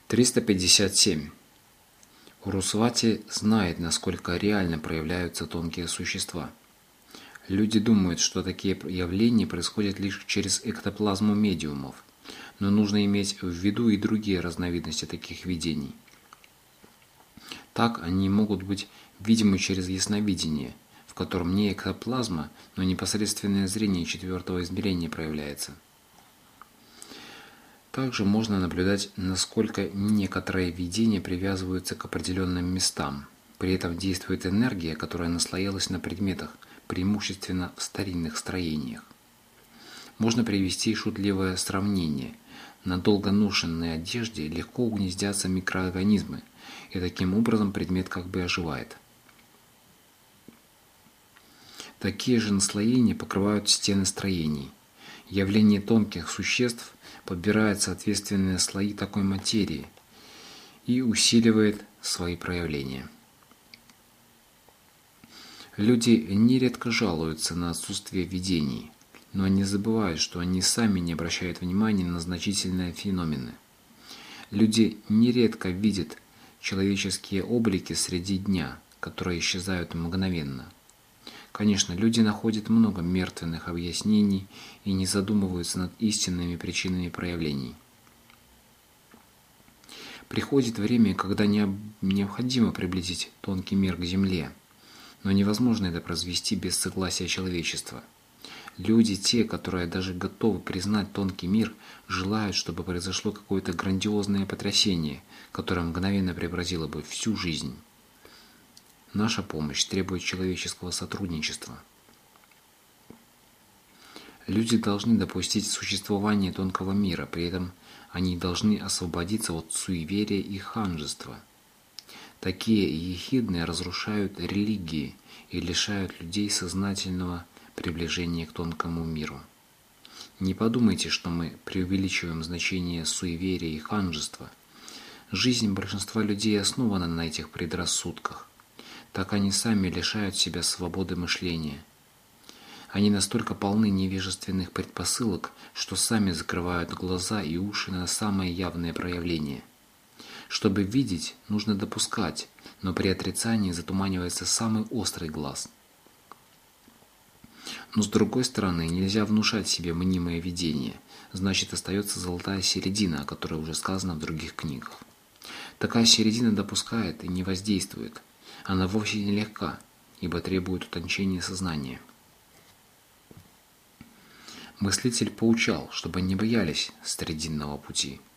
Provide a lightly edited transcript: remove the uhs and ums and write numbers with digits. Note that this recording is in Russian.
357. Урусвати знает, насколько реально проявляются тонкие существа. Люди думают, что такие явления происходят лишь через эктоплазму медиумов, но нужно иметь в виду и другие разновидности таких видений. Так они могут быть видимы через ясновидение, в котором не эктоплазма, но непосредственное зрение четвертого измерения проявляется. Также можно наблюдать, насколько некоторые видения привязываются к определенным местам. При этом действует энергия, которая наслоилась на предметах, преимущественно в старинных строениях. Можно привести шутливое сравнение. На долго ношенной одежде легко угнездятся микроорганизмы, и таким образом предмет как бы оживает. Такие же наслоения покрывают стены строений. Явление тонких существ подбирает соответственные слои такой материи и усиливает свои проявления. Люди нередко жалуются на отсутствие видений, но они забывают, что они сами не обращают внимания на значительные феномены. Люди нередко видят человеческие облики среди дня, которые исчезают мгновенно. Конечно, люди находят много мертвенных объяснений и не задумываются над истинными причинами проявлений. Приходит время, когда необходимо приблизить тонкий мир к Земле, но невозможно это произвести без согласия человечества. Люди, те, которые даже готовы признать тонкий мир, желают, чтобы произошло какое-то грандиозное потрясение, которое мгновенно преобразило бы всю жизнь. Наша помощь требует человеческого сотрудничества. Люди должны допустить существование тонкого мира, при этом они должны освободиться от суеверия и ханжества. Такие ехидные разрушают религии и лишают людей сознательного приближения к тонкому миру. Не подумайте, что мы преувеличиваем значение суеверия и ханжества. Жизнь большинства людей основана на этих предрассудках. Так они сами лишают себя свободы мышления. Они настолько полны невежественных предпосылок, что сами закрывают глаза и уши на самые явные проявления. Чтобы видеть, нужно допускать, но при отрицании затуманивается самый острый глаз. Но с другой стороны, нельзя внушать себе мнимое видение, значит остается золотая середина, о которой уже сказано в других книгах. Такая середина допускает и не воздействует. Она вовсе не легка, ибо требует утончения сознания. Мыслитель поучал, чтобы не боялись срединного пути.